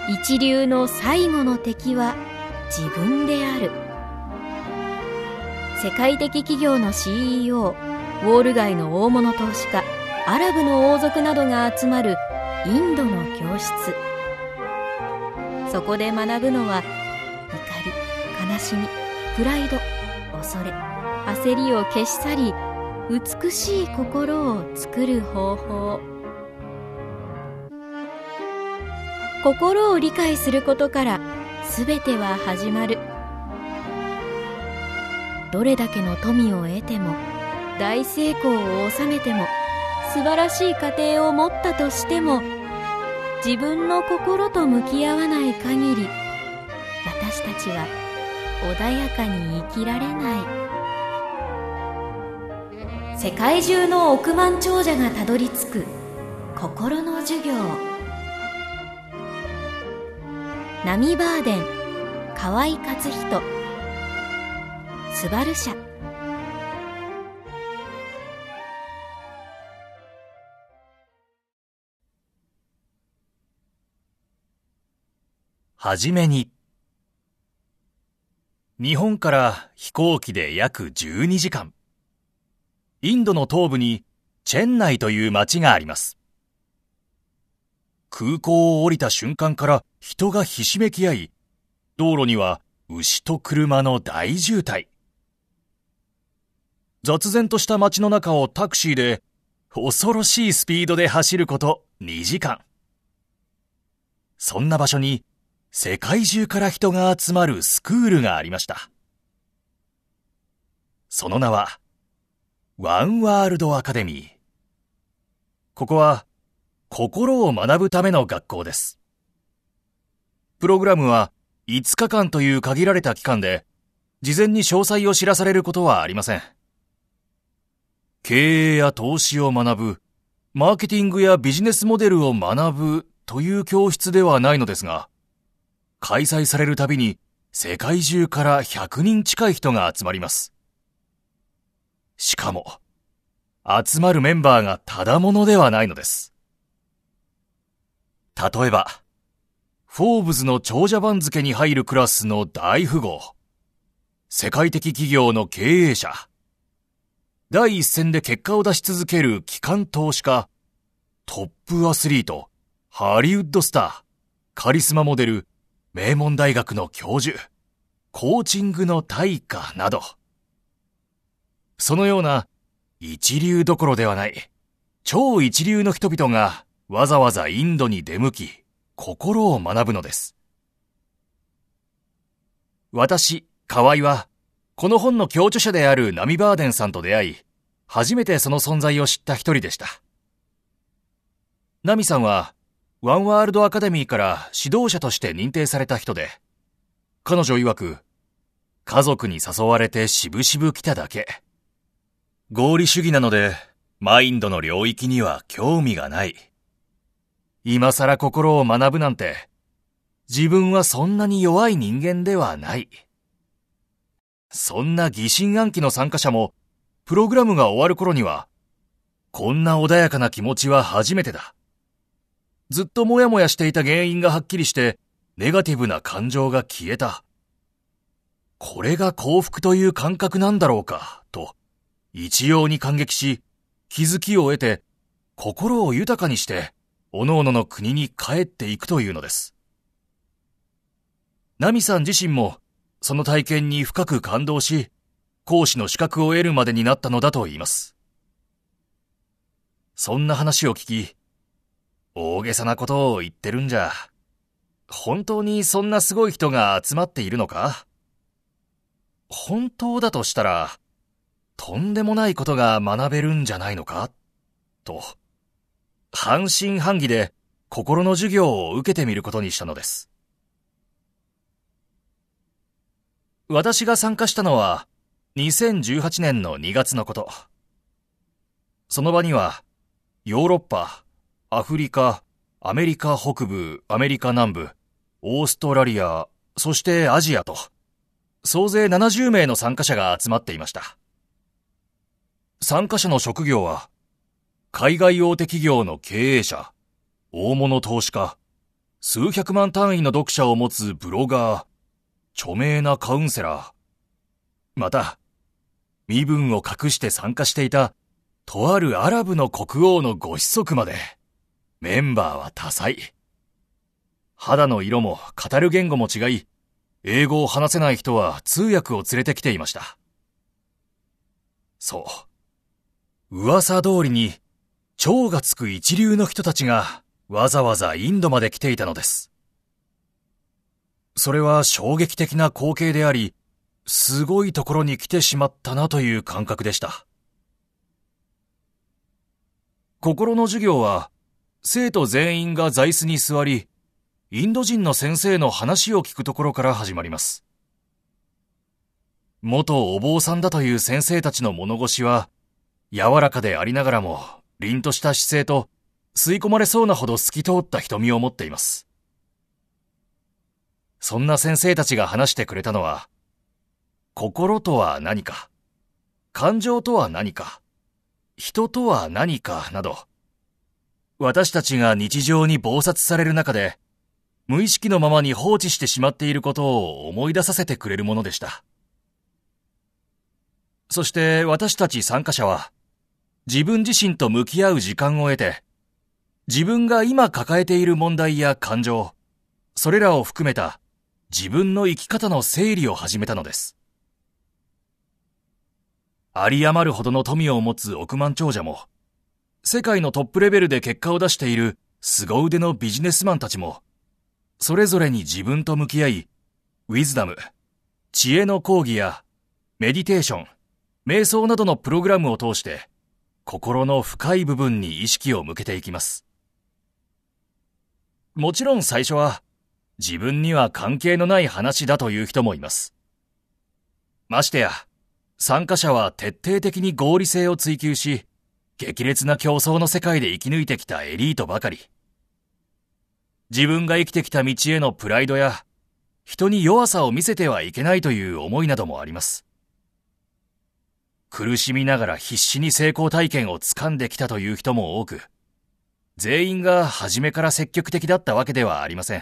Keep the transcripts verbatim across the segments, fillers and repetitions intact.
一流の最後の敵は自分である。世界的企業の シーイーオー、ウォール街の大物投資家、アラブの王族などが集まるインドの教室。そこで学ぶのは怒り、悲しみ、プライド、恐れ、焦りを消し去り、美しい心を作る方法。心を理解することから全ては始まる。どれだけの富を得ても、大成功を収めても、素晴らしい家庭を持ったとしても、自分の心と向き合わない限り、私たちは穏やかに生きられない。世界中の億万長者がたどり着く心の授業。ナミバーデン、河合克人、スバル社。 はじめに。日本から飛行機で約じゅうにじかん。インドの東部にチェンナイという町があります。空港を降りた瞬間から人がひしめき合い、道路には牛と車の大渋滞。雑然とした街の中をタクシーで恐ろしいスピードで走ることにじかん。そんな場所に世界中から人が集まるスクールがありました。その名はワンワールドアカデミー。ここは心を学ぶための学校です。プログラムはいつかかんという限られた期間で、事前に詳細を知らされることはありません。経営や投資を学ぶ、マーケティングやビジネスモデルを学ぶという教室ではないのですが、開催されるたびに世界中からひゃくにん近い人が集まります。しかも、集まるメンバーがただものではないのです。例えば、フォーブズの長者番付に入るクラスの大富豪、世界的企業の経営者、第一線で結果を出し続ける機関投資家、トップアスリート、ハリウッドスター、カリスマモデル、名門大学の教授、コーチングの大家など、そのような一流どころではない、超一流の人々がわざわざインドに出向き、心を学ぶのです。私、河合は、この本の共著者であるナミバーデンさんと出会い、初めてその存在を知った一人でした。ナミさんは、ワンワールドアカデミーから指導者として認定された人で、彼女曰く、家族に誘われてしぶしぶ来ただけ。合理主義なので、マインドの領域には興味がない。今更心を学ぶなんて、自分はそんなに弱い人間ではない。そんな疑心暗鬼の参加者も、プログラムが終わる頃には、こんな穏やかな気持ちは初めてだ。ずっともやもやしていた原因がはっきりして、ネガティブな感情が消えた。これが幸福という感覚なんだろうか、と、一様に感激し、気づきを得て、心を豊かにして、各々の国に帰っていくというのです。ナミさん自身も、その体験に深く感動し、講師の資格を得るまでになったのだと言います。そんな話を聞き、大げさなことを言ってるんじゃ、本当にそんなすごい人が集まっているのか？本当だとしたら、とんでもないことが学べるんじゃないのか？と、半信半疑で心の授業を受けてみることにしたのです。私が参加したのはにせんじゅうはちねんのにがつのこと。その場にはヨーロッパ、アフリカ、アメリカ北部、アメリカ南部、オーストラリア、そしてアジアと、総勢ななじゅうめいの参加者が集まっていました。参加者の職業は、海外大手企業の経営者、大物投資家、 数百万単位の読者を持つブロガー、著名なカウンセラー、また、身分を隠して参加していたとあるアラブの国王のご子息まで、メンバーは多彩。肌の色も語る言語も違い、英語を話せない人は通訳を連れてきていました。そう。噂通りに、超がつく一流の人たちがわざわざインドまで来ていたのです。それは衝撃的な光景であり、すごいところに来てしまったなという感覚でした。心の授業は、生徒全員が座椅子に座り、インド人の先生の話を聞くところから始まります。元お坊さんだという先生たちの物腰は、柔らかでありながらも、凛とした姿勢と、吸い込まれそうなほど透き通った瞳を持っています。そんな先生たちが話してくれたのは、心とは何か、感情とは何か、人とは何かなど、私たちが日常に忙殺される中で、無意識のままに放置してしまっていることを思い出させてくれるものでした。そして私たち参加者は、自分自身と向き合う時間を得て、自分が今抱えている問題や感情、それらを含めた自分の生き方の整理を始めたのです。有り余るほどの富を持つ億万長者も、世界のトップレベルで結果を出している凄腕のビジネスマンたちも、それぞれに自分と向き合い、ウィズダム、知恵の講義やメディテーション、瞑想などのプログラムを通して、心の深い部分に意識を向けていきます。もちろん最初は、自分には関係のない話だという人もいます。ましてや、参加者は徹底的に合理性を追求し、激烈な競争の世界で生き抜いてきたエリートばかり。自分が生きてきた道へのプライドや、人に弱さを見せてはいけないという思いなどもあります。苦しみながら必死に成功体験をつかんできたという人も多く、全員が初めから積極的だったわけではありません。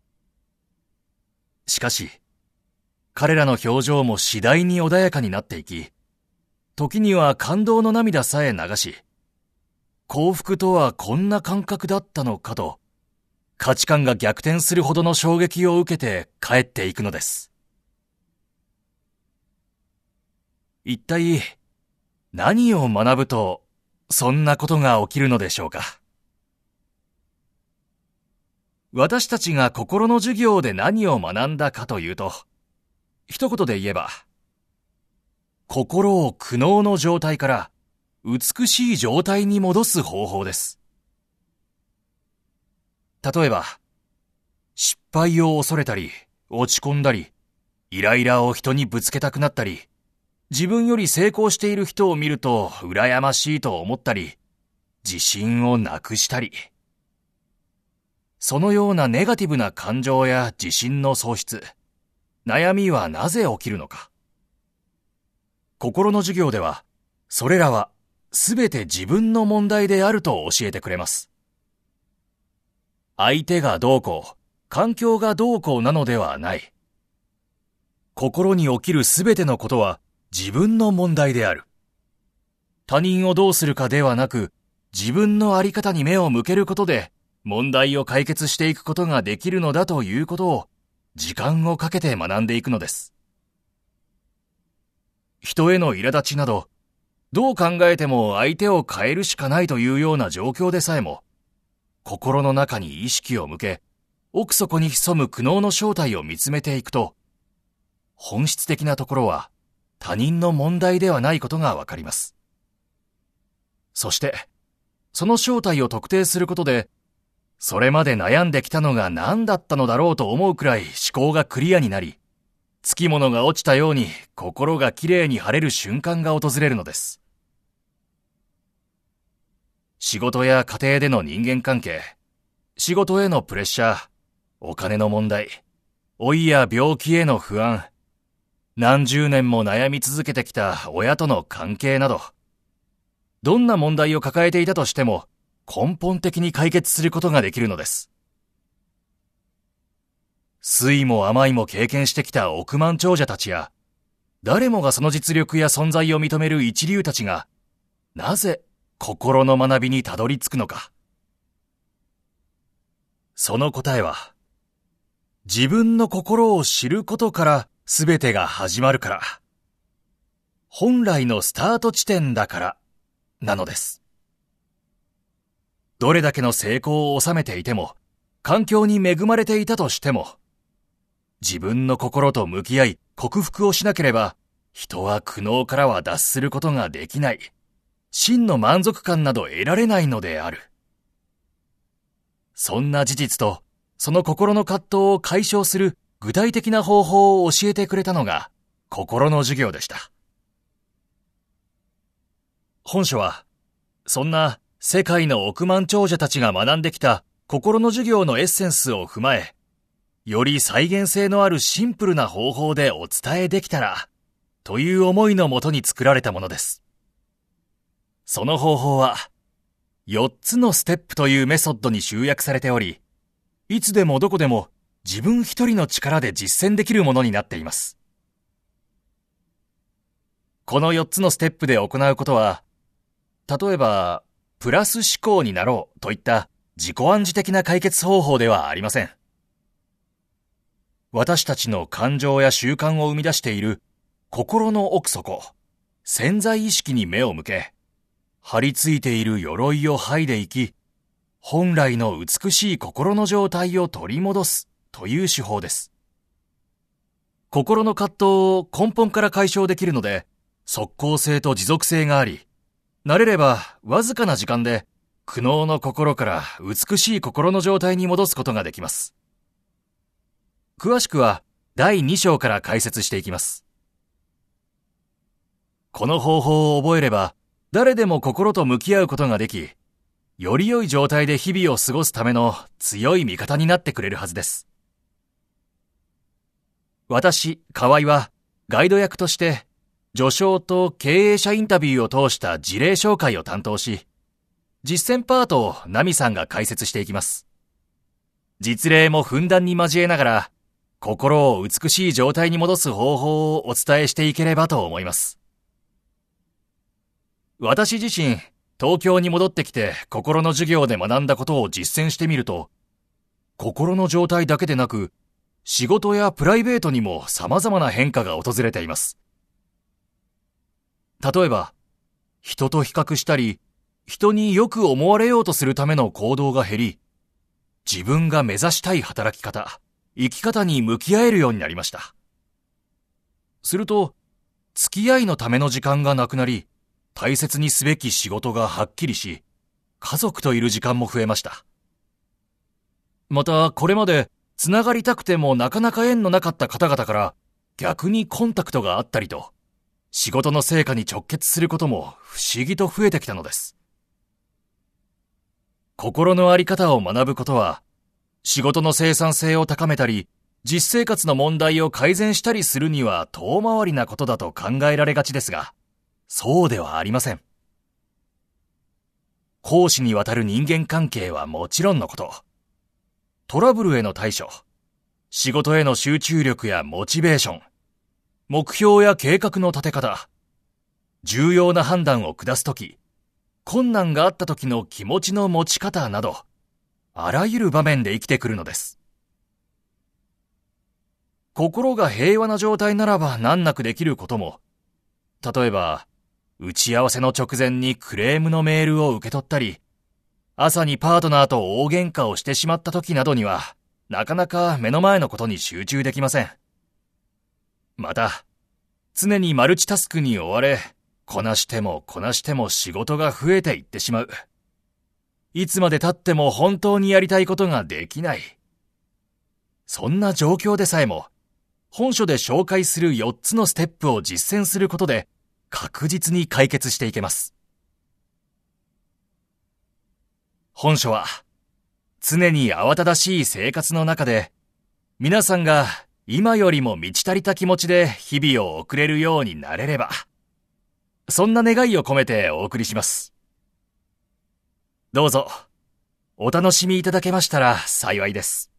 しかし、彼らの表情も次第に穏やかになっていき、時には感動の涙さえ流し、幸福とはこんな感覚だったのかと、価値観が逆転するほどの衝撃を受けて帰っていくのです。一体、何を学ぶと、そんなことが起きるのでしょうか。私たちが心の授業で何を学んだかというと、一言で言えば、心を苦悩の状態から美しい状態に戻す方法です。例えば、失敗を恐れたり、落ち込んだり、イライラを人にぶつけたくなったり、自分より成功している人を見ると羨ましいと思ったり、自信をなくしたり、そのようなネガティブな感情や自信の喪失、悩みはなぜ起きるのか。心の授業では、それらはすべて自分の問題であると教えてくれます。相手がどうこう、環境がどうこうなのではない。心に起きるすべてのことは自分の問題である。他人をどうするかではなく、自分の在り方に目を向けることで、問題を解決していくことができるのだということを、時間をかけて学んでいくのです。人への苛立ちなど、どう考えても相手を変えるしかないというような状況でさえも、心の中に意識を向け、奥底に潜む苦悩の正体を見つめていくと、本質的なところは他人の問題ではないことがわかります。そして、その正体を特定することで、それまで悩んできたのが何だったのだろうと思うくらい思考がクリアになり、つきものが落ちたように心がきれいに晴れる瞬間が訪れるのです。仕事や家庭での人間関係、仕事へのプレッシャー、お金の問題、老いや病気への不安、何十年も悩み続けてきた親との関係など、どんな問題を抱えていたとしても、根本的に解決することができるのです。 酸いも甘いも経験してきた億万長者たちや、誰もがその実力や存在を認める一流たちが、なぜ心の学びにたどり着くのか。その答えは、自分の心を知ることから全てが始まるから、本来のスタート地点だからなのです。どれだけの成功を収めていても、環境に恵まれていたとしても、自分の心と向き合い克服をしなければ、人は苦悩からは脱することができない、真の満足感など得られないのである。そんな事実と、その心の葛藤を解消する具体的な方法を教えてくれたのが、心の授業でした。本書は、そんな世界の億万長者たちが学んできた心の授業のエッセンスを踏まえ、より再現性のあるシンプルな方法でお伝えできたら、という思いのもとに作られたものです。その方法は、よっつのステップというメソッドに集約されており、いつでもどこでも自分一人の力で実践できるものになっています。このよっつのステップで行うことは、例えば、プラス思考になろうといった自己暗示的な解決方法ではありません。私たちの感情や習慣を生み出している心の奥底、潜在意識に目を向け、張り付いている鎧を剥いでいき、本来の美しい心の状態を取り戻すという手法です。心の葛藤を根本から解消できるので、即効性と持続性があり、慣れればわずかな時間で苦悩の心から美しい心の状態に戻すことができます。詳しくはだいに章から解説していきます。この方法を覚えれば誰でも心と向き合うことができ、より良い状態で日々を過ごすための強い味方になってくれるはずです。私、河合はガイド役として序章と経営者インタビューを通した事例紹介を担当し、実践パートをナミさんが解説していきます。実例もふんだんに交えながら、心を美しい状態に戻す方法をお伝えしていければと思います。私自身、東京に戻ってきて心の授業で学んだことを実践してみると、心の状態だけでなく、仕事やプライベートにも様々な変化が訪れています。例えば、人と比較したり、人によく思われようとするための行動が減り、自分が目指したい働き方、生き方に向き合えるようになりました。すると、付き合いのための時間がなくなり、大切にすべき仕事がはっきりし、家族といる時間も増えました。また、これまでつながりたくてもなかなか縁のなかった方々から逆にコンタクトがあったりと、仕事の成果に直結することも不思議と増えてきたのです。心の在り方を学ぶことは、仕事の生産性を高めたり、実生活の問題を改善したりするには遠回りなことだと考えられがちですが、そうではありません。公私にわたる人間関係はもちろんのこと、トラブルへの対処、仕事への集中力やモチベーション、目標や計画の立て方、重要な判断を下すとき、困難があったときの気持ちの持ち方など、あらゆる場面で生きてくるのです。心が平和な状態ならば難なくできることも、例えば、打ち合わせの直前にクレームのメールを受け取ったり、朝にパートナーと大喧嘩をしてしまったときなどには、なかなか目の前のことに集中できません。また、常にマルチタスクに追われ、こなしてもこなしても仕事が増えていってしまう。いつまで経っても本当にやりたいことができない。そんな状況でさえも、本書で紹介するよっつのステップを実践することで、確実に解決していけます。本書は、常に慌ただしい生活の中で、皆さんが今よりも満ち足りた気持ちで日々を送れるようになれれば、そんな願いを込めてお送りします。どうぞ、お楽しみいただけましたら幸いです。